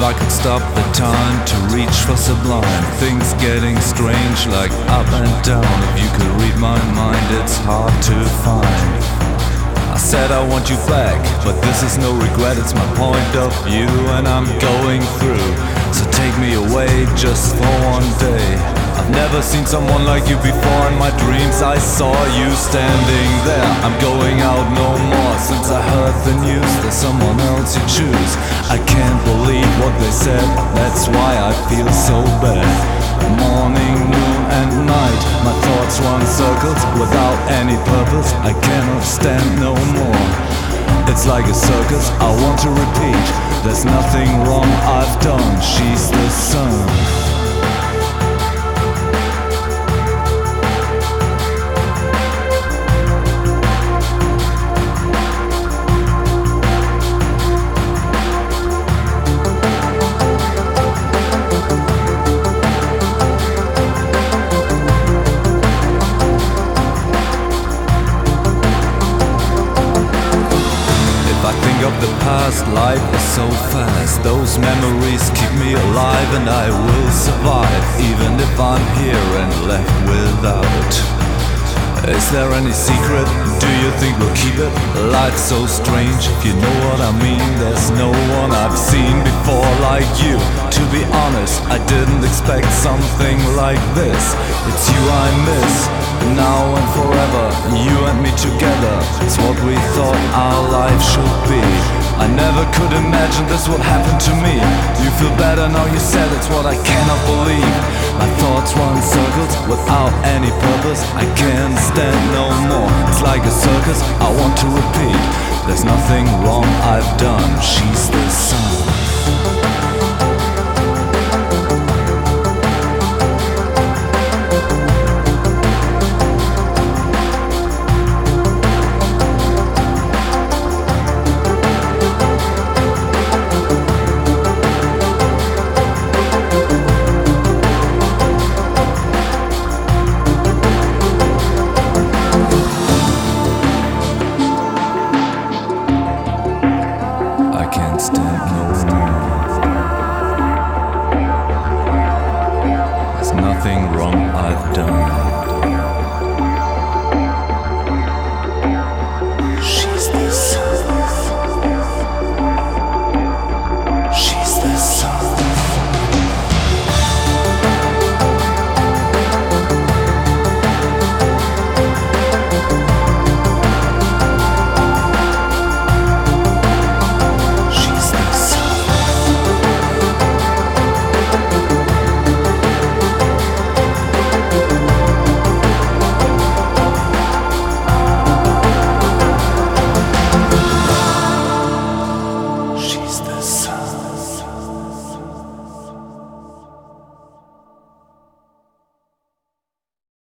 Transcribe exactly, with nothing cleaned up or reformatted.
I could stop the time to reach for sublime, things getting strange like up and down. If you could read my mind, it's hard to find. I said I want you back, but this is no regret, it's my point of view and I'm going through. So take me away just for one day. I've never seen someone like you before. In my dreams I saw you standing there. I'm going out no more since I heard the news. There's someone else you choose. I can't believe what they said, that's why I feel so bad. Morning, noon and night, my thoughts run circles without any purpose. I cannot stand no more. It's like a circus, I want to repeat. There's nothing wrong I've done, she's the sun. Of the past, life is so fast. Those memories keep me alive and I will survive, even if I'm here and left without. Is there any secret? Do you think we'll keep it? Life's so strange, if you know what I mean. There's no one I've seen before like you. To be honest, I didn't expect something like this. It's you I miss, now and forever. You and me together, it's what we thought our life should be. I never could imagine this would happen to me. You feel better now, you said, it's what I cannot believe. My thoughts run circles without any purpose. I can't stand no more, it's like a circus, I want to repeat. There's nothing wrong I've done, she's the sun. Can't stand no more. There's nothing wrong I've done.